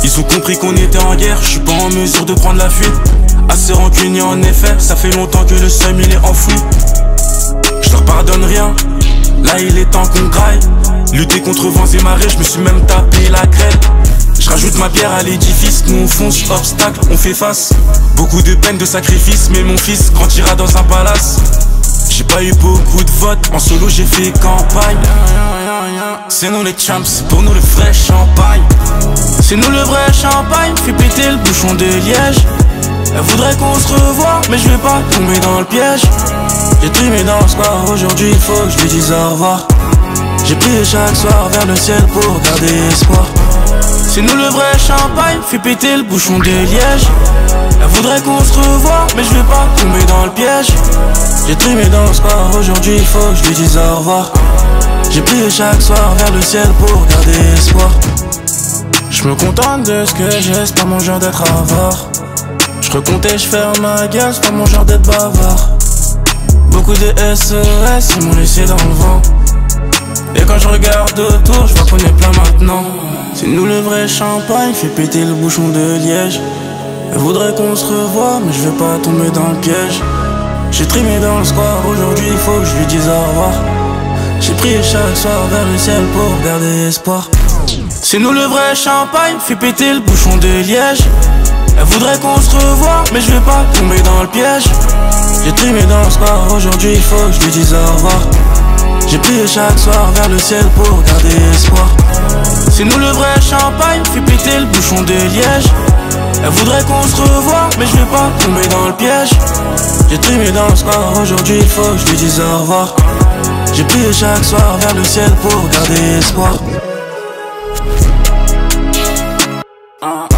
Ils ont compris qu'on était en guerre, je suis pas en mesure de prendre la fuite. Assez rancunier en effet, ça fait longtemps que le seum il est enfoui. Je leur pardonne rien, là il est temps qu'on graille. Lutter contre vents et marées, je me suis même tapé la grêle. Je rajoute ma bière à l'édifice, nous on fonce, obstacle, on fait face. Beaucoup de peine, de sacrifices, mais mon fils grandira dans un palace. J'ai pas eu beaucoup de votes, en solo j'ai fait campagne. C'est nous les champs, c'est pour nous le vrai champagne. C'est nous le vrai champagne, fait péter le bouchon de Liège. Elle voudrait qu'on se revoie, mais je vais pas tomber dans le piège. J'ai trimé dans le square, aujourd'hui il faut que je lui dise au revoir. J'ai prié chaque soir vers le ciel pour garder espoir. C'est nous le vrai champagne, fait péter le bouchon de Liège. Elle voudrait qu'on se revoie, mais je vais pas tomber dans le piège. J'ai trimé dans le square, aujourd'hui il faut que je lui dise au revoir. J'ai prié chaque soir vers le ciel pour garder espoir. Je me contente de ce que j'ai, c'est pas mon genre d'être avare. Je recomptais, je ferme ma gueule, c'est pas mon genre d'être bavard. Beaucoup de SOS, ils m'ont laissé dans le vent. Et quand je regarde autour, je vois qu'on est plein maintenant. C'est nous le vrai champagne, fait péter le bouchon de Liège. Elle voudrait qu'on se revoie, mais je vais pas tomber dans le piège. J'ai trimé dans le square, aujourd'hui il faut que je lui dise au revoir. J'ai prié chaque soir vers le ciel pour garder espoir. C'est nous le vrai champagne, fait péter le bouchon de Liège. Elle voudrait qu'on se revoie, mais je vais pas tomber dans le piège. J'ai trimé dans le square, aujourd'hui il faut que je lui dise au revoir. J'ai prié chaque soir vers le ciel pour garder espoir. C'est nous le vrai champagne, fait péter le bouchon de Liège. Elle voudrait qu'on se revoie, mais je vais pas tomber dans le piège. J'ai trimé dans le square, aujourd'hui il faut que je lui dise au revoir. J'ai prié chaque soir vers le ciel pour garder espoir.